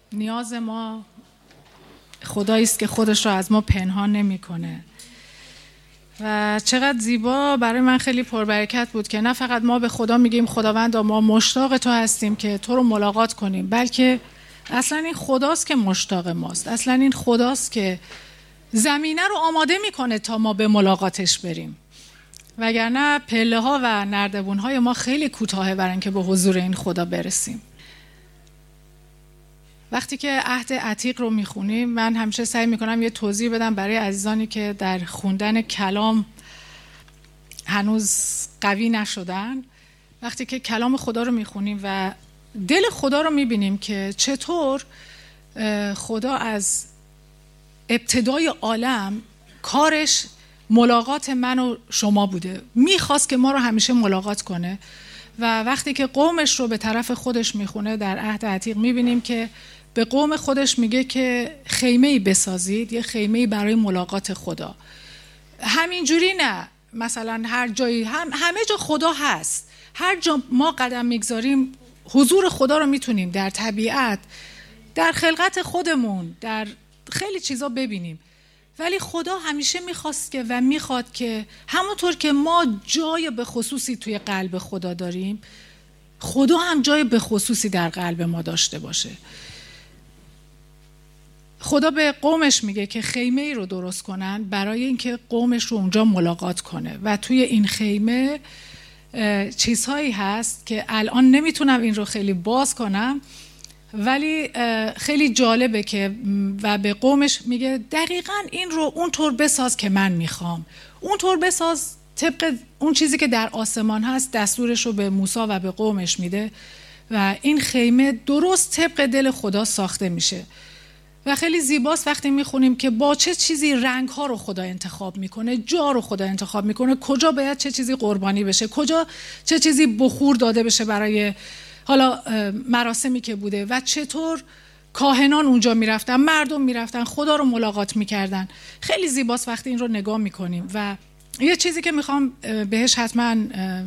نیاز ما خدایی است که خودش را از ما پنهان نمی‌کنه. و چقدر زیبا، برای من خیلی پربرکت بود که نه فقط ما به خدا میگیم خداوندا ما مشتاق تو هستیم که تو رو ملاقات کنیم، بلکه اصلا این خداست که مشتاق ماست. اصلا این خداست که زمینه رو آماده میکنه تا ما به ملاقاتش بریم، وگرنه پله ها و نردبون های ما خیلی کوتاهه برای اینکه به حضور این خدا برسیم. وقتی که عهد عتیق رو میخونیم، من همیشه سعی میکنم یه توضیح بدم برای عزیزانی که در خوندن کلام هنوز قوی نشدن. وقتی که کلام خدا رو میخونیم و دل خدا رو میبینیم که چطور خدا از ابتدای عالم کارش ملاقات من و شما بوده، میخواست که ما رو همیشه ملاقات کنه. و وقتی که قومش رو به طرف خودش میخونه در عهد عتیق، میبینیم که به قوم خودش میگه که خیمه‌ای بسازید، یه خیمه‌ای برای ملاقات خدا. همینجوری نه، مثلا هر جایی، همه جا خدا هست، هر جا ما قدم میگذاریم حضور خدا رو میتونیم در طبیعت، در خلقت خودمون، در خیلی چیزا ببینیم. ولی خدا همیشه میخواست که و میخواد که همونطور که ما جای به خصوصی توی قلب خدا داریم، خدا هم جای به خصوصی در قلب ما داشته باشه. خدا به قومش میگه که خیمه ای رو درست کنن برای اینکه قومش رو اونجا ملاقات کنه و توی این خیمه چیزهایی هست که الان نمیتونم این رو خیلی باز کنم، ولی خیلی جالبه که و به قومش میگه دقیقاً این رو اونطور بساز که من میخوام، اونطور بساز طبق اون چیزی که در آسمان هست. دستورش رو به موسی و به قومش میده و این خیمه درست طبق دل خدا ساخته میشه. و خیلی زیباست وقتی میخونیم که با چه چیزی رنگ ها رو خدا انتخاب میکنه، جا رو خدا انتخاب میکنه، کجا باید چه چیزی قربانی بشه، کجا چه چیزی بخور داده بشه برای حالا مراسمی که بوده و چطور کاهنان اونجا میرفتن، مردم میرفتن خدا رو ملاقات میکردن. خیلی زیباست وقتی این رو نگاه میکنیم. و یه چیزی که میخوام بهش حتما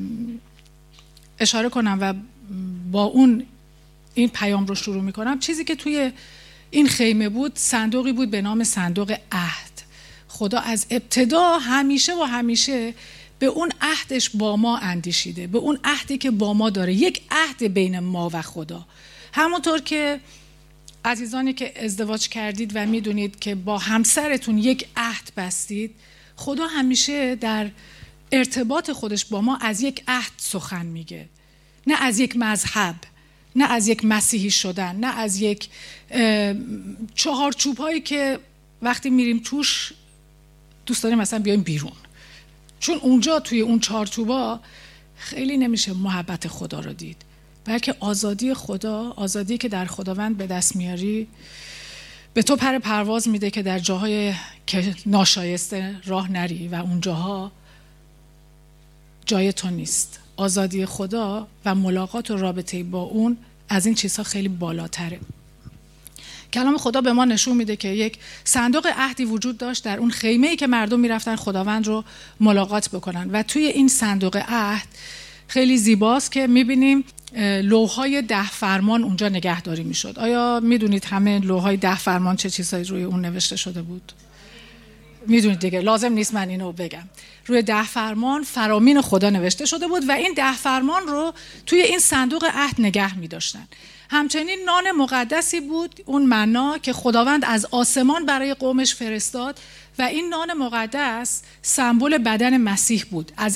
اشاره کنم و با اون این پیام رو شروع میکنم، چیزی که توی این خیمه بود صندوقی بود به نام صندوق عهد. خدا از ابتدا همیشه و همیشه به اون عهدش با ما اندیشیده، به اون عهدی که با ما داره، یک عهد بین ما و خدا. همونطور که عزیزانی که ازدواج کردید و میدونید که با همسرتون یک عهد بستید، خدا همیشه در ارتباط خودش با ما از یک عهد سخن میگه، نه از یک مذهب، نه از یک مسیحی شدن، نه از یک چهارچوب هایی که وقتی میریم توش دوست داریم مثلا بیایم بیرون، چون اونجا توی اون چهارچوبا خیلی نمیشه محبت خدا رو دید. بلکه آزادی خدا، آزادی که در خداوند به دست میاری، به تو پر پرواز میده که در جاهای که ناشایسته راه نری و اون جاها جای تو نیست. آزادی خدا و ملاقات و رابطه با اون از این چیزها خیلی بالاتره. کلام خدا به ما نشون میده که یک صندوق عهدی وجود داشت در اون خیمه‌ای که مردم میرفتن خداوند رو ملاقات بکنن و توی این صندوق عهد خیلی زیباست که میبینیم لوح‌های 10 فرمان اونجا نگهداری میشد. آیا میدونید همه لوح‌های 10 فرمان چه چیزایی روی اون نوشته شده بود؟ میدونید دیگه، لازم نیست من اینو بگم. روی 10 فرمان فرامین خدا نوشته شده بود و این 10 فرمان رو توی این صندوق عهد نگه می‌داشتن. همچنین نان مقدسی بود، اون منا که خداوند از آسمان برای قومش فرستاد و این نان مقدس سمبل بدن مسیح بود. از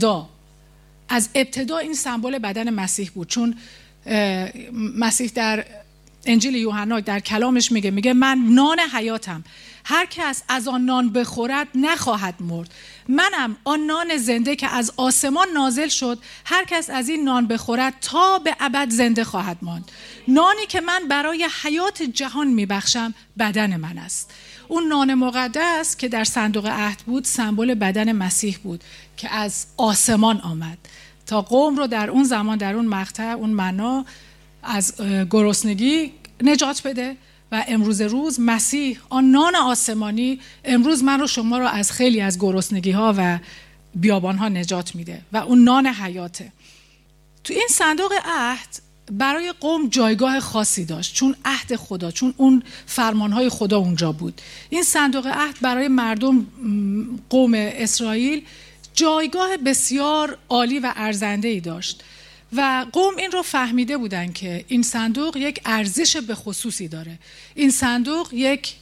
ابتدا این سمبل بدن مسیح بود، چون مسیح در انجیل یوحنا در کلامش میگه من نان حیاتم، هر کس از آن نان بخورد نخواهد مرد. منم آن نان زنده که از آسمان نازل شد، هر کس از این نان بخورد تا به ابد زنده خواهد ماند. نانی که من برای حیات جهان میبخشم بدن من است. اون نان مقدس که در صندوق عهد بود سمبل بدن مسیح بود که از آسمان آمد تا قوم رو در اون زمان، در اون مقطع، اون منا از گرسنگی نجات بده. و امروز روز مسیح آن نان آسمانی امروز من رو شما رو از خیلی از گرسنگی ها و بیابان ها نجات میده و اون نان حیاته. تو این صندوق عهد برای قوم جایگاه خاصی داشت، چون عهد خدا، چون اون فرمانهای خدا اونجا بود. این صندوق عهد برای مردم قوم اسرائیل جایگاه بسیار عالی و ارزنده‌ای داشت و قوم این رو فهمیده بودن که این صندوق یک ارزش به خصوصی داره. این صندوق یک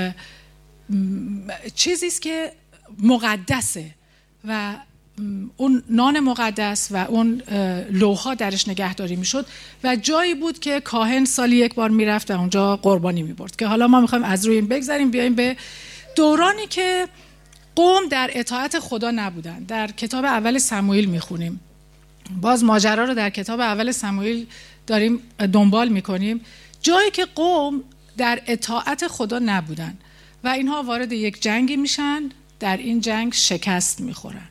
چیزی است که مقدسه و اون نان مقدس و اون لوح‌ها درش نگهداری میشد و جایی بود که کاهن سالی یک بار میرفت و اونجا قربانی میبرد. که حالا ما میخوایم از روی این بگذریم بیایم به دورانی که قوم در اطاعت خدا نبودن. در کتاب اول سموئیل میخونیم، باز ماجرا رو در کتاب اول سموئیل داریم دنبال میکنیم، جایی که قوم در اطاعت خدا نبودن و اینها وارد یک جنگی میشن، در این جنگ شکست میخورن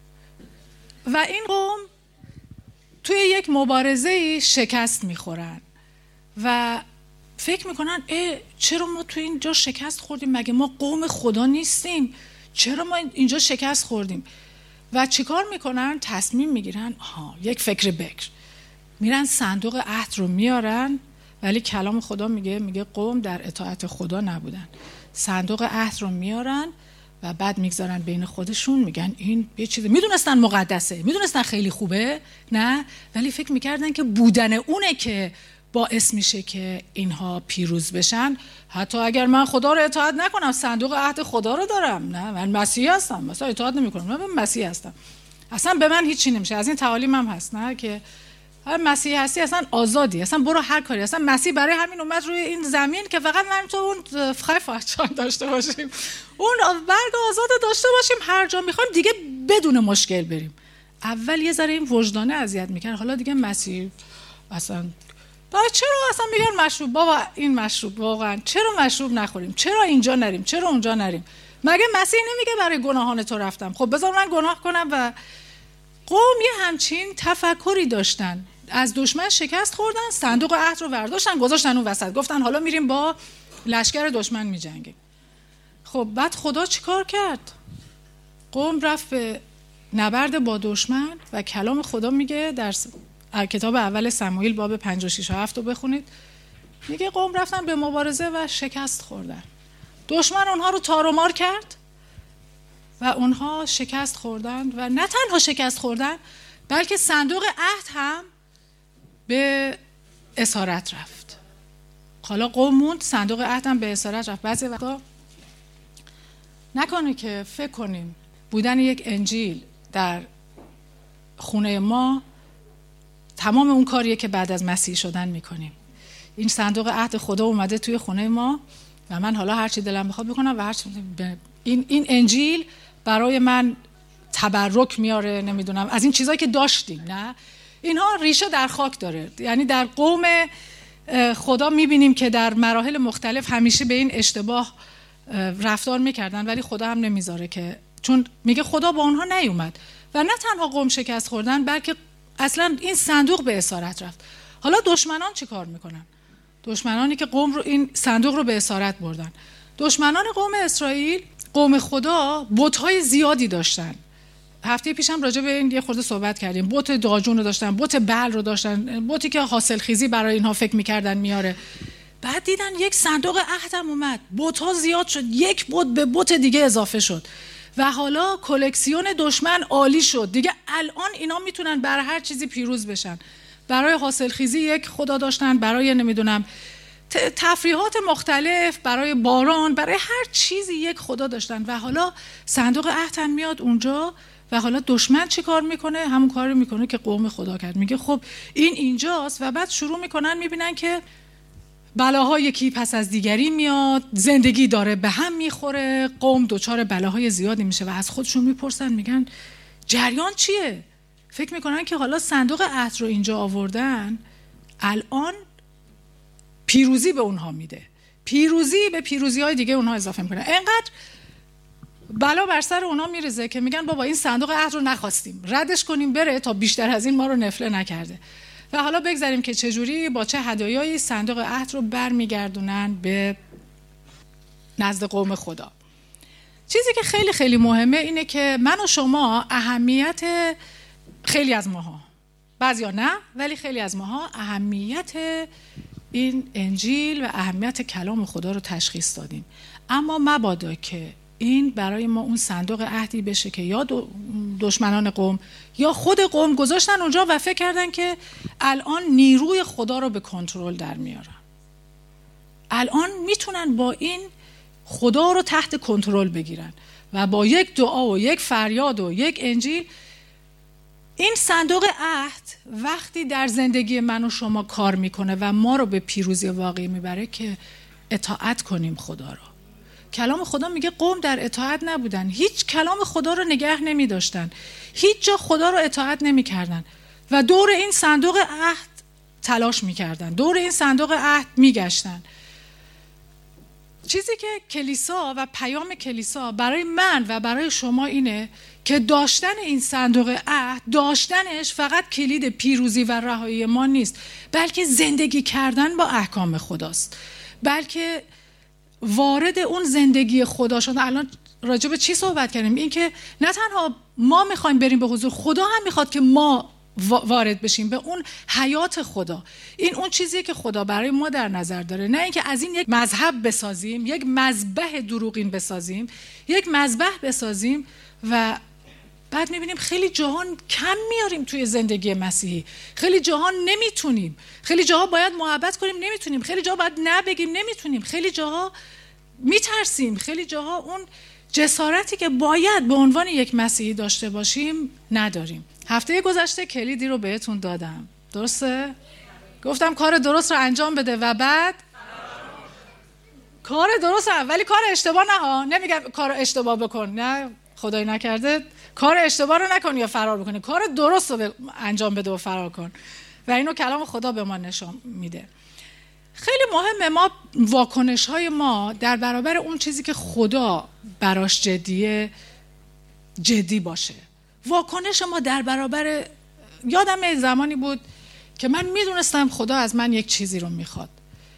و این قوم توی یک مبارزه شکست میخورن و فکر میکنن چرا ما توی اینجا شکست خوردیم؟ مگه ما قوم خدا نیستیم؟ چرا ما اینجا شکست خوردیم؟ و چیکار میکنن؟ تصمیم میگیرن یک فکر بکر، میرن صندوق عهد رو میارن، ولی کلام خدا میگه قوم در اطاعت خدا نبودن. صندوق عهد رو میارن و بعد میگذارن بین خودشون، میگن این یه چیزی، میدونستن مقدسه، میدونستن خیلی خوبه، نه، ولی فکر میکردن که بودن اونه که باعث میشه که اینها پیروز بشن. حتی اگر من خدا رو اطاعت نکنم، صندوق عهد خدا رو دارم، نه من مسیحی هستم، مثلا اطاعت نمیکنم، من مسیحی هستم، اصلا به من هیچی نمیشه. از این تعالیم هم هست، نه که مسیحی هستی اصلا آزادی، اصلا برو هر کاری، اصلا مسیح برای همین اومد روی این زمین که فقط من تو اون خیفاچان داشته باشیم، اون برگ آزاد داشته باشیم، هر جا میخوایم دیگه بدون مشکل بریم. اول یه ذره این وجدانه اذیت میکنه، حالا دیگه مسیح اصلا چرا اصلا میگن مشروب، بابا این مشروب واقعا چرا مشروب نخوریم، چرا اینجا نریم، چرا اونجا نریم؟ مگه مسیح نمیگه برای گناهان تو رفتم؟ خب بذار من گناه کنم. و قوم یه همچین تفکری داشتن، از دشمن شکست خوردن، صندوق عهد رو برداشتن گذاشتن اون وسط، گفتن حالا میریم با لشکر دشمن میجنگیم. خب بعد خدا چیکار کرد؟ قوم رفت به نبرد با دشمن و کلام خدا میگه در کتاب اول سموئیل باب 56 و 7 رو بخونید، میگه قوم رفتن به مبارزه و شکست خوردن. دشمن اونها رو تار و مار کرد و اونها شکست خوردن و نه تنها شکست خوردن، بلکه صندوق عهد هم به اسارت رفت. حالا قوم موند، صندوق عهد هم به اسارت رفت. بعضی وقتا نکنه که فکر کنیم بودن یک انجیل در خونه ما تمام اون کاریه که بعد از مسیح شدن میکنیم. این صندوق عهد خدا اومده توی خونه ما و من حالا هر چی دلم بخواد بکنم و هر چی این انجیل برای من تبرک میاره، نمیدونم از این چیزایی که داشتیم، نه، اینها ریشه در خاک داره. یعنی در قوم خدا میبینیم که در مراحل مختلف همیشه به این اشتباه رفتار میکردن، ولی خدا هم نمیذاره، که چون میگه خدا با اونها نیومد و نه تنها قوم شکست خوردن، بلکه اصلا این صندوق به اسارت رفت. حالا دشمنان چی کار میکنن؟ دشمنانی که قوم رو این صندوق رو به اسارت بردن، دشمنان قوم اسرائیل، قوم خدا بت‌های زیادی داشتن. هفته پیشم راجع به این یه خورده صحبت کردیم. بت داجون رو داشتن، بت بل رو داشتن، بتی که حاصل خیزی برای اینها فکر میکردن میاره. بعد دیدن یک صندوق عهدم اومد، بت‌ها زیاد شد، یک بت به بت دیگه اضافه شد و حالا کلکسیون دشمن عالی شد. دیگه الان اینا میتونن برای هر چیزی پیروز بشن. برای حاصل خیزی یک خدا داشتن، برای نمیدونم تفریحات مختلف، برای باران، برای هر چیزی یک خدا داشتن و حالا صندوق عهد هم میاد اونجا و حالا دشمن چی کار میکنه؟ همون کار میکنه که قوم خدا کرد. میگه خب این اینجاست و بعد شروع میکنن میبینن که بلاها یکی پس از دیگری میاد، زندگی داره به هم میخوره، قوم دچار بلاهای زیادی میشه و از خودشون میپرسن، میگن جریان چیه؟ فکر میکنن که حالا صندوق عهد رو اینجا آوردن، الان پیروزی به اونها میده، پیروزی به پیروزی‌های دیگه اونها اضافه میکنه. اینقدر بلا بر سر اونها میرزه که میگن بابا این صندوق عهد رو نخواستیم، ردش کنیم بره تا بیشتر از این ما رو نفله نکرده. و حالا بگذاریم که چجوری با چه هدایایی صندوق عهد رو برمیگردونن به نزد قوم خدا. چیزی که خیلی خیلی مهمه اینه که من و شما اهمیت خیلی از ماها بعضیا نه، ولی خیلی از ماها اهمیت این انجیل و اهمیت کلام خدا رو تشخیص دادیم. اما مبادا که این برای ما اون صندوق عهدی بشه که یا دشمنان قوم یا خود قوم گذاشتن اونجا و فکر کردن که الان نیروی خدا رو به کنترل در میارن، الان میتونن با این خدا رو تحت کنترل بگیرن و با یک دعا و یک فریاد و یک انجیل این صندوق عهد وقتی در زندگی من و شما کار میکنه و ما رو به پیروزی واقعی میبره که اطاعت کنیم خدا رو. کلام خدا میگه قوم در اطاعت نبودن، هیچ کلام خدا رو نگه نمی داشتن، هیچ جا خدا رو اطاعت نمی کردن و دور این صندوق عهد تلاش می کردن، دور این صندوق عهد می گشتن. چیزی که کلیسا و پیام کلیسا برای من و برای شما اینه که داشتن این صندوق عهد، داشتنش فقط کلید پیروزی و رهایی ما نیست، بلکه زندگی کردن با احکام خداست، بلکه وارد اون زندگی خدا شدن. الان راجع به چی صحبت کردیم؟ این که نه تنها ما میخوایم بریم به حضور خدا، هم میخواد که ما وارد بشیم به اون حیات خدا. این اون چیزیه که خدا برای ما در نظر داره، نه اینکه از این یک مذهب بسازیم، یک مذبح دروغین بسازیم، یک مذبح بسازیم و بعد میبینیم خیلی جاها کم میاریم توی زندگی مسیحی، خیلی جاها نمیتونیم، خیلی جاها باید محبت کنیم نمیتونیم، خیلی جاها باید نه بگیم نمیتونیم، خیلی جاها میترسیم، خیلی جاها اون جسارتی که باید به عنوان یک مسیحی داشته باشیم نداریم. هفته گذشته کلیدی رو بهتون دادم، درسته؟ گفتم کار درست رو انجام بده و بعد کار درست رو، ولی کار اشتباه نه، نمیگم کار اشتباه بکن، نه خدای نکرده کار اشتباه رو نکن یا فرار بکنی، کار درست رو انجام بده و فرار کن. و اینو کلام خدا به ما نشون میده. خیلی مهمه ما واکنش های ما در برابر اون چیزی که خدا براش جدیه جدی باشه. واکنش ما در برابر، یادم زمانی بود که من میدونستم خدا از من یک چیزی رو میخواد.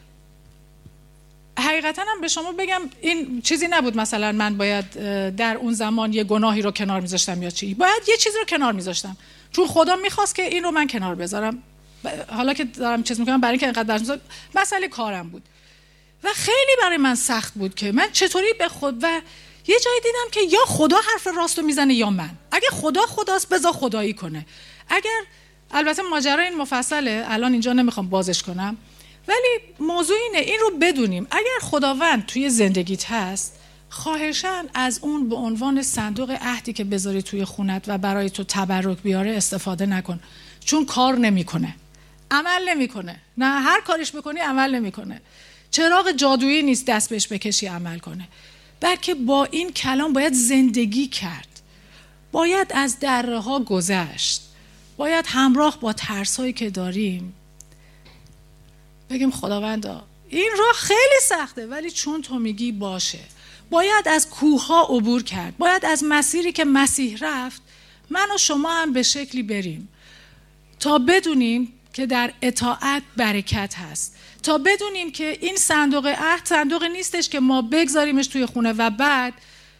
حقیقتا هم به شما بگم این چیزی نبود مثلا من باید در اون زمان یه گناهی رو کنار میذاشتم یا چی، باید یه چیزی رو کنار میذاشتم چون خدا میخواست که این رو من کنار بذارم. حالا که دارم چیز میکنم برای اینکه اینقدر برنامه مسئله کارم بود و خیلی برای من سخت بود که من چطوری به خود، و یه جایی دیدم که یا خدا حرف راستو میزنه یا من. اگه خدا خداست بذار خدایی کنه. اگر البته ماجرا این مفصله، الان اینجا نمیخوام بازش کنم، ولی موضوع اینه این رو بدونیم اگر خداوند توی زندگیت هست، خواهشاً از اون به عنوان صندوق عهدی که بذاری توی خونت و برای تو تبرک بیاره استفاده نکن، چون کار نمیکنه، عمل نمیکنه. نه هر کارش بکنی عمل نمیکنه. چراغ جادویی نیست دست بهش بکشی عمل کنه، بلکه با این کلام باید زندگی کرد، باید از درها گذشت، باید همراه با ترسایی که داریم بگیم خداوندا این راه خیلی سخته ولی چون تو میگی باشه. باید از کوه‌ها عبور کرد، باید از مسیری که مسیح رفت من و شما هم به شکلی بریم تا بدونیم که در اطاعت برکت هست، تا بدونیم که این صندوق عهد صندوق نیستش که ما بگذاریمش توی خونه و بعد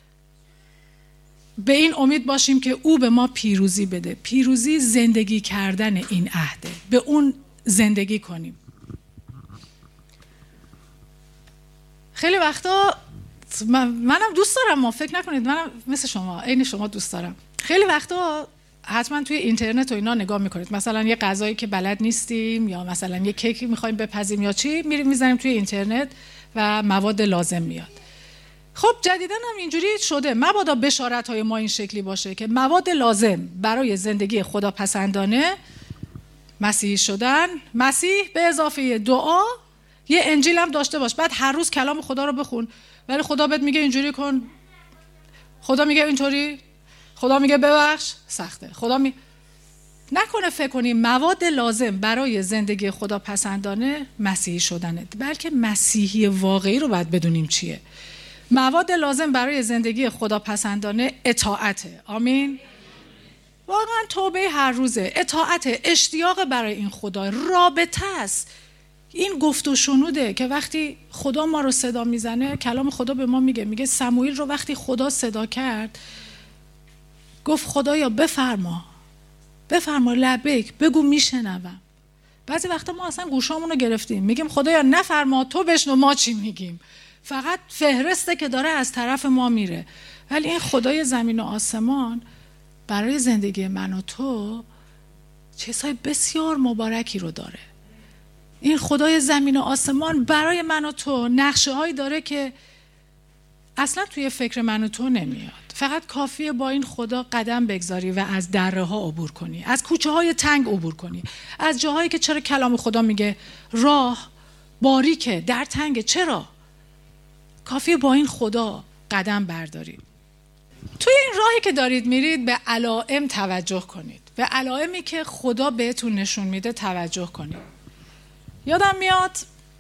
به این امید باشیم که او به ما پیروزی بده. پیروزی زندگی کردن این عهده، به اون زندگی کنیم. خیلی وقتا منم دوست دارم، ما فکر نکنید منم مثل شما عین شما دوست دارم. خیلی وقتا حتما توی اینترنت و اینا نگاه میکنید، مثلا یه غذایی که بلد نیستیم یا مثلا یه کیکی میخوایم بپزیم یا چی، میریم میزنیم توی اینترنت و مواد لازم میاد. خب جدیداً هم اینجوری شده، مبادا بشارت‌های ما این شکلی باشه که مواد لازم برای زندگی خداپسندانه مسیحی شدن، مسیح به اضافه دعا یه انجیل هم داشته باش، بعد هر روز کلام خدا رو بخون، ولی خدا بهت میگه اینجوری کن، خدا میگه اینطوری، خدا میگه ببخش سخته، نکنه فکر کنیم مواد لازم برای زندگی خداپسندانه مسیحی شدنه، بلکه مسیحی واقعی رو باید بدونیم چیه. مواد لازم برای زندگی خداپسندانه اطاعته. آمین. واقعا توبه هر روزه، اطاعت، اشتیاق برای این خدا، رابطه است. این گفت و شنوده که وقتی خدا ما رو صدا میزنه، کلام خدا به ما میگه سموئیل رو وقتی خدا صدا کرد گفت خدایا بفرما بفرما لبیک، بگو میشنوم. بعضی وقتا ما اصلا گوشامون رو گرفتیم، میگیم خدایا نفرما، تو بشنو ما چی میگیم. فقط فهرسته که داره از طرف ما میره. ولی این خدای زمین و آسمان برای زندگی من و تو چیزهای بسیار مبارکی رو داره. این خدای زمین و آسمان برای من و تو نقشه هایی داره که اصلا توی فکر من و تو نمیاد. فقط کافیه با این خدا قدم بگذاری و از دره ها عبور کنی، از کوچه های تنگ عبور کنی، از جاهایی که چرا کلام خدا میگه راه باریکه، در تنگه، چرا؟ کافیه با این خدا قدم بردارید. توی این راهی که دارید میرید به علائم توجه کنید، به علائمی که خدا بهتون نشون میده توجه کنید. یادم میاد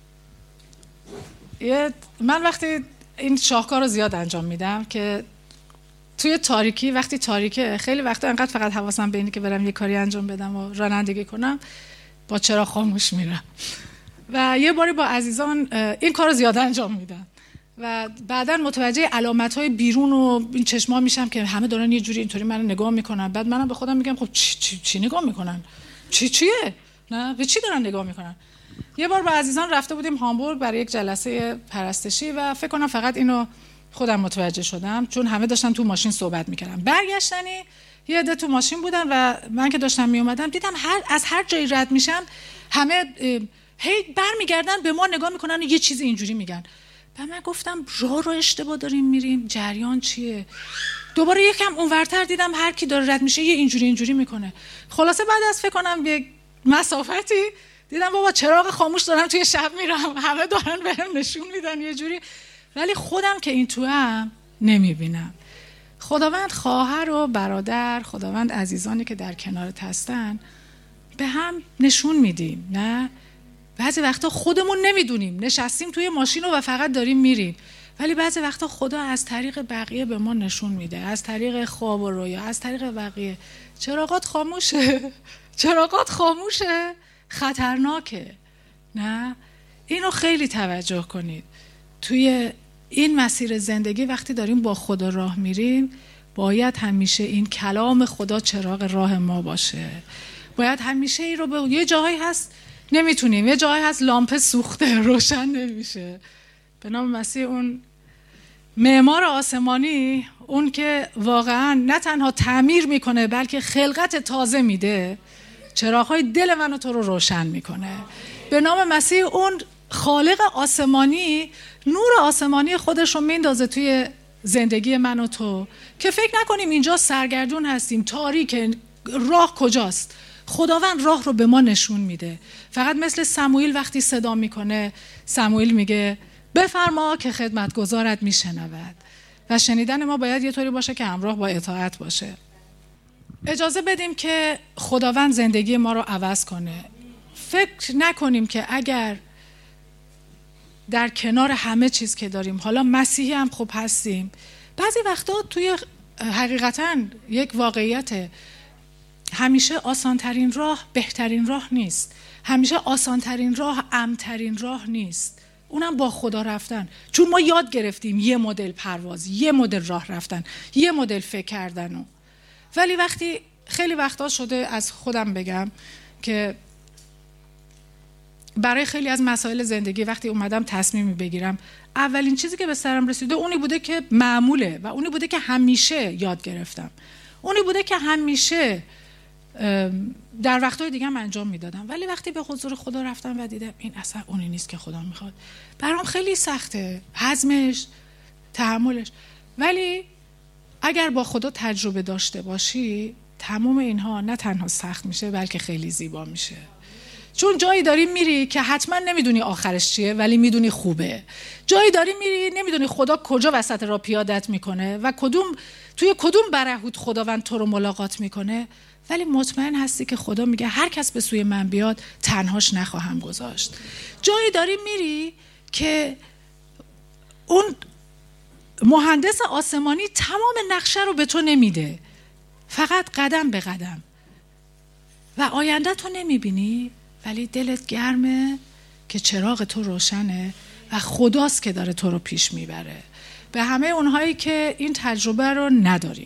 من وقتی این شاهکار رو زیاد انجام میدم که توی تاریکی، وقتی تاریکه خیلی وقتا انقدر فقط حواسم به اینه که برم یه کاری انجام بدم و رانندگی کنم، با چراغ خاموش میرم. و یه باری با عزیزان این کار رو زیاد انجام میدم و بعداً متوجه علامت‌های بیرون و این چشما میشم که همه دارن یه جوری اینطوری منو نگاه میکنن. بعد منم به خودم میگم خب چی نگاه میکنن؟ چیه؟ نه به چی دارن نگاه میکنن؟ یه بار با عزیزان رفته بودیم هامبورگ برای یک جلسه پرستشی و فکر کنم فقط اینو خودم متوجه شدم، چون همه داشتن تو ماشین صحبت میکردن. برگشتنی یه عده تو ماشین بودن و من که داشتم میومدم دیدم از هر جایی رد میشم همه هی برمیگردن به ما نگاه میکنن و یه چیز اینجوری میگن. و من گفتم راه رو اشتباه داریم میریم، جریان چیه؟ دوباره یکم اونورتر دیدم هر کی داره رد میشه یه اینجوری میکنه. خلاصه بعد از فکر کنم یک مسافتی دیدم بابا چراغ خاموش دارم توی شب میرم، همه دارن بهم نشون میدن یه جوری، ولی خودم که این توام نمیبینم. خداوند خواهر و برادر، خداوند عزیزانی که در کنارت هستن به هم نشون میدیم. نه بعضی وقتا خودمون نمیدونیم، نشستیم توی ماشین و فقط داریم میریم، ولی بعضی وقتا خدا از طریق بقیه به ما نشون میده، از طریق خواب و رویا، از طریق بقیه. چراغات خاموشه، خطرناکه. نه اینو خیلی توجه کنید. توی این مسیر زندگی وقتی داریم با خدا راه میریم باید همیشه این کلام خدا چراغ راه ما باشه. باید همیشه این رو به یه جایی هست نمیتونیم، یه جایی هست لامپ سوخته روشن نمیشه. به نام مسیح اون معمار آسمانی، اون که واقعا نه تنها تعمیر میکنه بلکه خلقت تازه میده، چراغ‌های دل من و تو رو روشن میکنه. به نام مسیح اون خالق آسمانی نور آسمانی خودش رو میندازه توی زندگی من و تو که فکر نکنیم اینجا سرگردون هستیم، تاریک، راه کجاست. خداوند راه رو به ما نشون میده. فقط مثل سموئیل وقتی صدا میکنه، سموئیل میگه بفرما که خدمتگزارت میشنود. و شنیدن ما باید یه طوری باشه که همراه با اطاعت باشه. اجازه بدیم که خداوند زندگی ما رو عوض کنه. فکر نکنیم که اگر در کنار همه چیز که داریم، حالا مسیحی هم خوب هستیم، بعضی وقتا توی حقیقتاً یک واقعیت، همیشه آسانترین راه بهترین راه نیست. همیشه آسانترین راه امن‌ترین راه نیست. اونم با خدا رفتن. چون ما یاد گرفتیم یه مدل پرواز، یه مدل راه رفتن، یه مدل فکر کردن. ولی وقتی خیلی وقتا شده، از خودم بگم که برای خیلی از مسائل زندگی وقتی اومدم تصمیمی بگیرم، اولین چیزی که به سرم رسیده اونی بوده که معموله و اونی بوده که همیشه یاد گرفتم، اونی بوده که همیشه در وقتهای دیگه هم انجام میدادم. ولی وقتی به حضور خدا رفتم و دیدم این اصلا اونی نیست که خدا میخواد، برام خیلی سخته هضمش، تحملش. ولی اگر با خدا تجربه داشته باشی، تمام اینها نه تنها سخت میشه بلکه خیلی زیبا میشه. چون جایی داری میری که حتما نمیدونی آخرش چیه ولی میدونی خوبه. جایی داری میری نمیدونی خدا کجا وسط را پیادت میکنه و توی کدوم برهوت خداوند تو رو ملاقات میکنه، ولی مطمئن هستی که خدا میگه هر کس به سوی من بیاد تنهاش نخواهم گذاشت. جایی داری میری که اون مهندس آسمانی تمام نقشه رو به تو نمیده، فقط قدم به قدم، و آینده تو نمیبینی ولی دلت گرمه که چراغ تو روشنه و خداست که داره تو رو پیش میبره. به همه اونهایی که این تجربه رو ندارید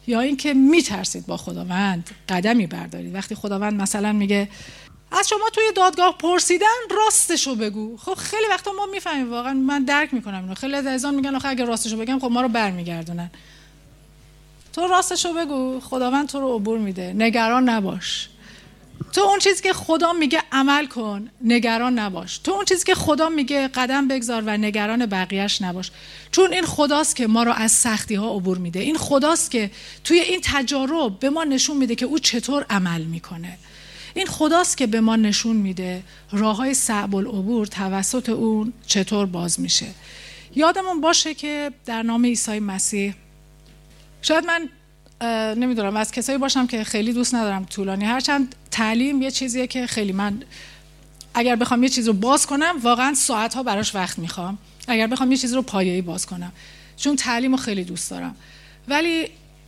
یا اینکه میترسید با خداوند قدمی بردارید؟ وقتی خداوند مثلا میگه از شما توی دادگاه پرسیدن راستشو بگو، خب خیلی وقتا ما میفهمیم، واقعا من درک میکنم اینو، خیلی از عزیزان میگن آخه اگه راستشو بگم خب ما رو برمیگردونن. تو راستشو بگو، خداوند تو رو عبور میده، نگران نباش. تو اون چیزی که خدا میگه عمل کن، نگران نباش. تو اون چیزی که خدا میگه قدم بگذار و نگران بقیهش نباش. چون این خداست که ما رو از سختی ها عبور میده. این خداست که توی این تجارب به ما نشون میده که او چطور عمل میکنه. این خداست که به ما نشون میده راههای صعب العبور توسط اون چطور باز میشه. یادمون باشه که در نام عیسی مسیح، شاید من نمیدونم از کسایی باشم که خیلی دوست ندارم طولانی، هرچند تعلیم یه چیزیه که خیلی من اگر بخوام یه چیز رو باز کنم واقعا ساعتها براش وقت میخوام، اگر بخوام یه چیز رو پایه‌ای باز کنم، چون تعلیم رو خیلی دوست دارم. ولی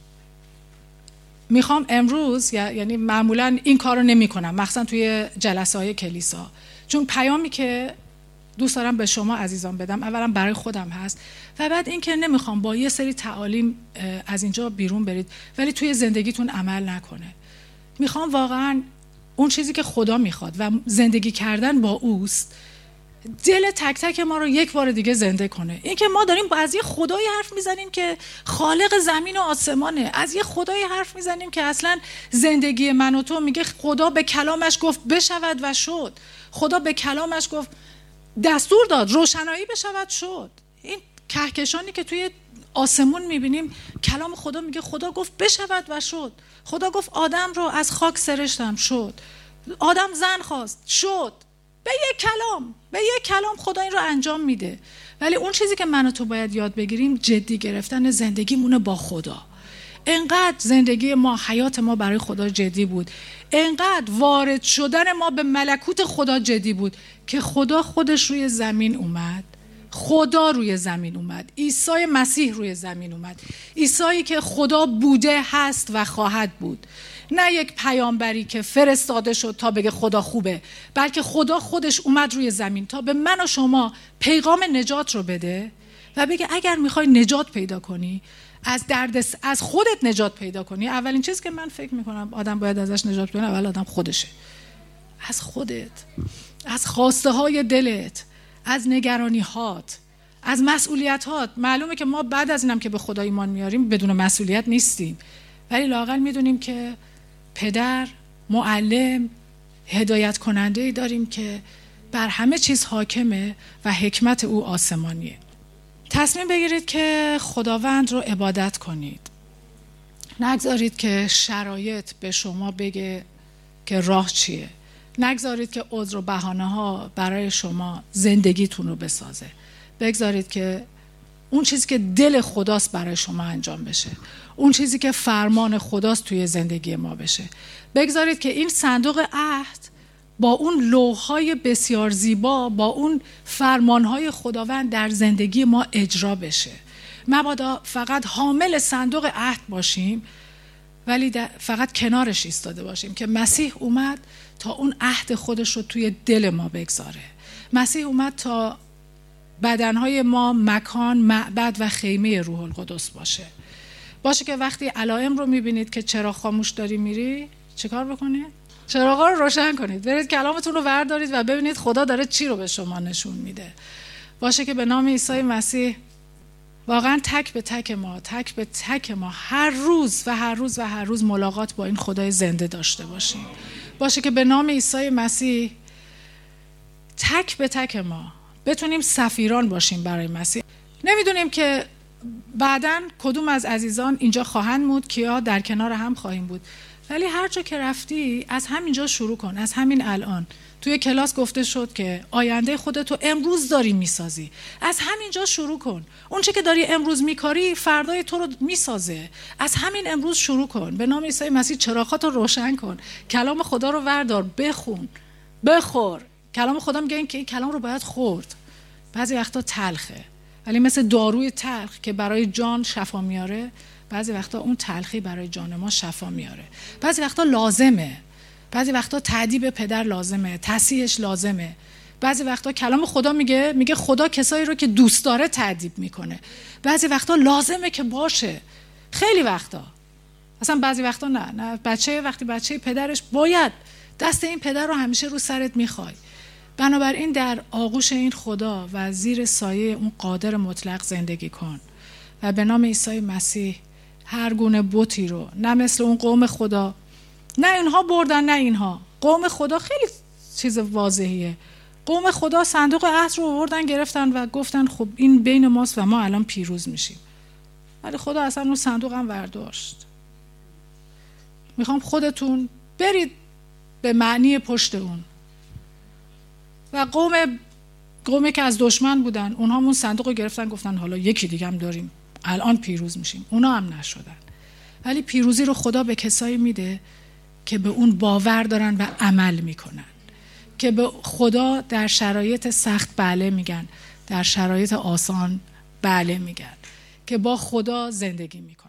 میخوام امروز، یعنی معمولا این کار رو نمی کنم مخصوصا توی جلسه های کلیسا، چون پیامی که دوست دارم به شما عزیزان بدم اولا برای خودم هست و بعد این که نمیخوام با یه سری تعالیم از اینجا بیرون برید ولی توی زندگیتون عمل نکنه. میخوام واقعا اون چیزی که خدا میخواد و زندگی کردن با اوست دل تک تک ما رو یک بار دیگه زنده کنه. این که ما داریم از یه خدایی حرف میزنیم که خالق زمین و آسمانه، از یه خدایی حرف میزنیم که اصلا زندگی من و تو میگه خدا به کلامش گفت بشود و شد، خدا به کلامش گفت دستور داد روشنایی بشود شد. این کهکشانی که توی آسمون میبینیم کلام خدا میگه خدا گفت بشود و شد. خدا گفت آدم رو از خاک سرشتم شد، آدم زن خواست شد. به یک کلام خدا این رو انجام میده. ولی اون چیزی که من و تو باید یاد بگیریم جدی گرفتن زندگیمونه با خدا. انقدر زندگی ما، حیات ما برای خدا جدی بود، انقدر وارد شدن ما به ملکوت خدا جدی بود که خدا خودش روی زمین اومد. خدا روی زمین اومد، عیسی مسیح روی زمین اومد، عیسی که خدا بوده، هست و خواهد بود. نه یک پیامبری که فرستاده شد تا بگه خدا خوبه، بلکه خدا خودش اومد روی زمین تا به من و شما پیغام نجات رو بده و بگه اگر میخوای نجات پیدا کنی، از خودت نجات پیدا کنی. اولین چیز که من فکر میکنم آدم باید ازش نجات پیدا کنه، اول آدم خودشه. از خودت، از خواسته های دلت، از نگرانی هات، از مسئولیت هات. معلومه که ما بعد از اینم که به خدا ایمان میاریم بدون مسئولیت نیستیم، ولی لااقل میدونیم که پدر، معلم، هدایت کننده‌ای داریم که بر همه چیز حاکمه و حکمت او آسمانیه. تصمیم بگیرید که خداوند رو عبادت کنید. نگذارید که شرایط به شما بگه که راه چیه. نگذارید که عذر و بهانه ها برای شما زندگیتون رو بسازه. بگذارید که اون چیزی که دل خداست برای شما انجام بشه، اون چیزی که فرمان خداست توی زندگی ما بشه. بگذارید که این صندوق عهد با اون لوح‌های بسیار زیبا، با اون فرمان‌های خداوند در زندگی ما اجرا بشه. مبادا فقط حامل صندوق عهد باشیم ولی فقط کنارش ایستاده باشیم که مسیح اومد تا اون عهد خودش رو توی دل ما بگذاره. مسیح اومد تا بدنهای ما مکان، معبد و خیمه روح القدس باشه که وقتی علائم رو میبینید که چراغ خاموش داری میری، چه کار بکنید؟ چراغا رو روشن کنید، برید کلامتون رو بردارید و ببینید خدا داره چی رو به شما نشون میده. باشه که به نام عیسی مسیح واقعا تک به تک ما هر روز ملاقات با این خدای زنده داشته باشیم. باشه که به نام عیسی مسیح تک به تک ما بتونیم سفیران باشیم برای مسیح. نمیدونیم که بعداً کدوم از عزیزان اینجا خواهند بود، کیا در کنار هم خواهیم بود، ولی هر جا که رفتی از همینجا شروع کن. از همین الان توی کلاس گفته شد که آینده خودتو امروز داری میسازی، از همینجا شروع کن. اون چه که داری امروز میکاری فردای تو رو میسازه. از همین امروز شروع کن. به نام عیسی مسیح چراغاتو روشن کن، کلام خدا رو وردار، بخون، بخور. کلام خدا میگه که این کلام رو باید خورد. بعضی وقتا تلخه ولی مثل داروی تلخ که برای جان شفا میاره، بعضی وقتا اون تلخی برای جان ما شفا میاره. بعضی وقتا لازمه، بعضی وقتا تأدیب پدر لازمه، تصحیحش لازمه. بعضی وقتا کلام خدا میگه خدا کسایی رو که دوست داره تأدیب میکنه. بعضی وقتا لازمه که باشه. خیلی وقتا اصلا بعضی وقتا نه وقتی بچه پدرش باید دست این پدر رو همیشه رو سرت میخوای. بنابراین در آغوش این خدا و زیر سایه اون قادر مطلق زندگی کن و به نام عیسی مسیح هر گونه بتی رو، نه مثل اون قوم خدا، نه اینها بردن نه اینها. قوم خدا خیلی چیز واضحیه. قوم خدا صندوق عهد رو آوردن گرفتن و گفتن خب این بین ماست و ما الان پیروز میشیم. ولی خدا اصلا اون صندوق هم برداشت. میخوام خودتون برید به معنی پشت اون. و قومی که از دشمن بودن، اونها اون صندوق رو گرفتن گفتن حالا یکی دیگه هم داریم، الان پیروز میشیم. اونا هم نشدن. ولی پیروزی رو خدا به کسایی میده که به اون باور دارن و عمل میکنن، که به خدا در شرایط سخت بله میگن، در شرایط آسان بله میگن، که با خدا زندگی میکنن.